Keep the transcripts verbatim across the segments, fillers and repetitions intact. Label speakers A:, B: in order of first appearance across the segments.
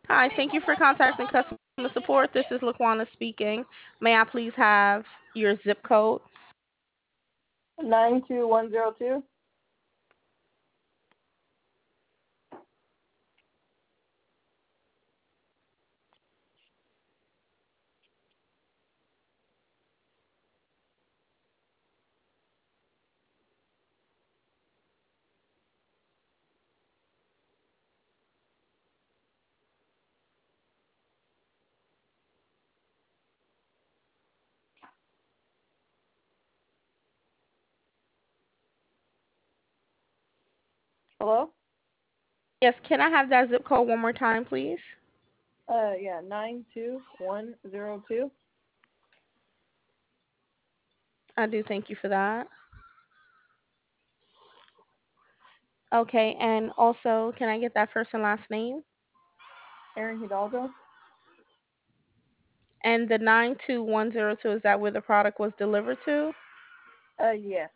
A: Hi, thank you for contacting customer support. This is Laquana speaking. May I please have your zip code?
B: Nine two one zero two. Hello?
A: Yes, can I have that zip code one more time, please?
B: Uh, yeah, nine two one zero two.
A: I do thank you for that. Okay, and also, can I get that first and last name?
B: Aaron Hidalgo.
A: And the nine two one zero two, is that where the product was delivered to?
B: Uh, yeah.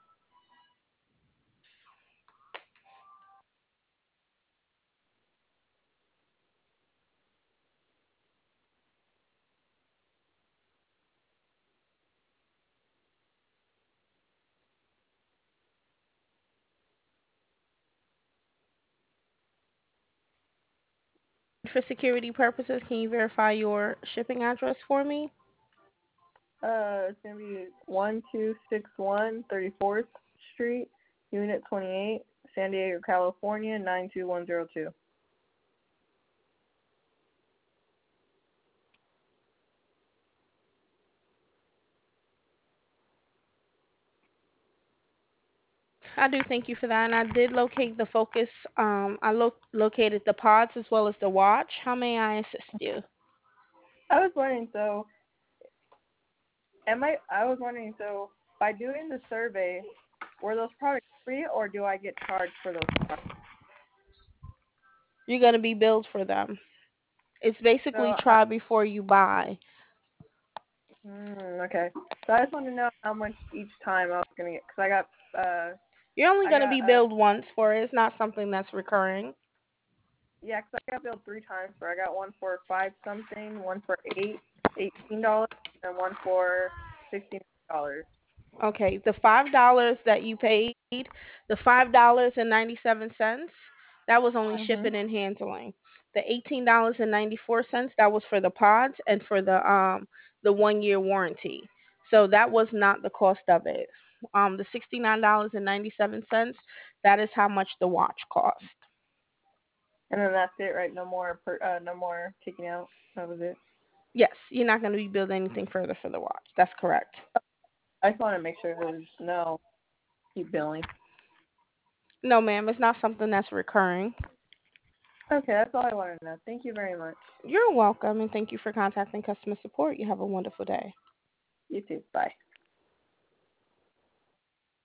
A: For security purposes, can you verify your shipping address for me?
B: Uh, it's gonna be one two six one thirty fourth Street, Unit twenty eight, San Diego, California nine two one zero two.
A: I do thank you for that, and I did locate the focus. Um, I lo- located the pods as well as the watch. How may I assist you?
B: I was wondering, so am I? I was wondering, so by doing the survey, were those products free or do I get charged for those products?
A: You're gonna be billed for them. It's basically
B: So, I,
A: try before you buy.
B: mm, okay. So I just want to know how much each time I was gonna get, cause I got, uh,
A: You're only
B: I
A: gonna
B: got
A: be
B: uh
A: billed once for it. It's not something that's recurring.
B: Yeah, 'cause I got billed three times for. I got one for five something, one for eight, eighteen dollars, and one for sixteen dollars.
A: Okay, the five dollars that you paid, the five dollars and ninety seven cents, that was only
B: Mhm.
A: shipping and handling. The eighteen dollars and ninety four cents, that was for the pods and for the um the one year warranty. So that was not the cost of it. Um, the sixty nine dollars and ninety seven cents, that is how much the watch cost.
B: And then that's it, right? No more per, uh, no more taking out. That was it.
A: Yes, you're not going to be billed anything further for the watch. That's correct.
B: I just want to make sure there's no keep billing.
A: No, ma'am, it's not something that's recurring.
B: Okay, that's all I wanted to know. Thank you very much.
A: You're welcome, and thank you for contacting customer support. You have a wonderful day.
B: You too. Bye.